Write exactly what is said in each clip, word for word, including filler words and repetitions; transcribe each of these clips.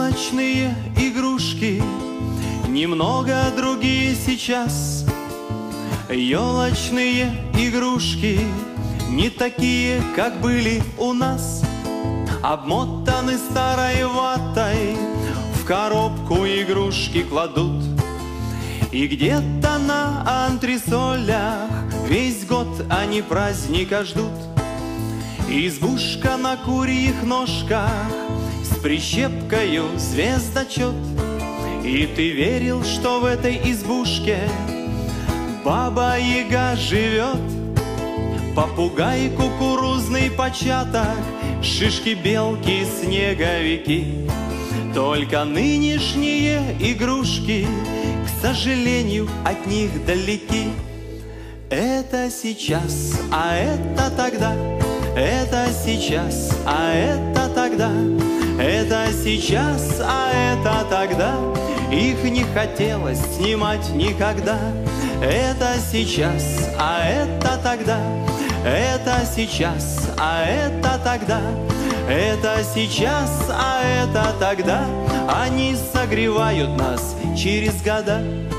Елочные игрушки немного другие сейчас. Елочные игрушки не такие, как были у нас. Обмотаны старой ватой, в коробку игрушки кладут. И где-то на антресолях весь год они праздника ждут. Избушка на курьих ножках с прищепкою звездочет. И ты верил, что в этой избушке Баба-Яга живет. Попугай, кукурузный початок, шишки, белки, снеговики. Только нынешние игрушки, к сожалению, от них далеки. Это сейчас, а это тогда. Это сейчас, а это тогда. Это сейчас, а это тогда. Их не хотелось снимать никогда. Это сейчас, а это тогда. Это сейчас, а это тогда. Это сейчас, а это тогда. Они согревают нас через года.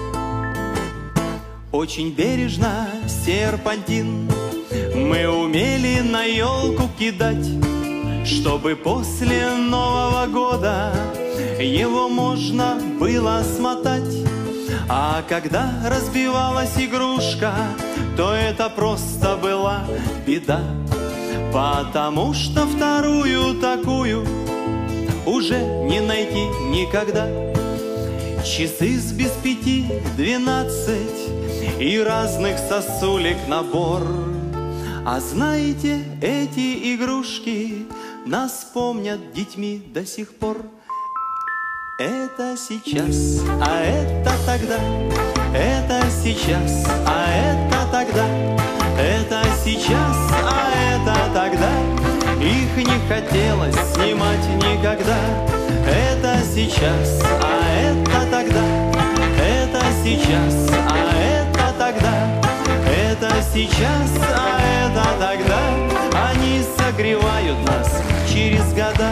Очень бережно серпантин мы умели на елку кидать, чтобы после Нового года его можно было смотать. А когда разбивалась игрушка, то это просто была беда, потому что вторую такую уже не найти никогда. Часы с без пяти двенадцать и разных сосулек набор. А знаете, эти игрушки нас помнят детьми до сих пор. Это сейчас, а это тогда. Это сейчас, а это тогда. Это сейчас, а это тогда. Их не хотелось снимать никогда. Это сейчас, а это тогда. Это сейчас, а это тогда. Это сейчас, а это тогда. Они согревают нас через года.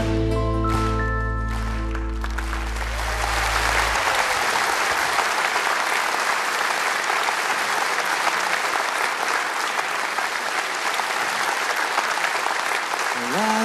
La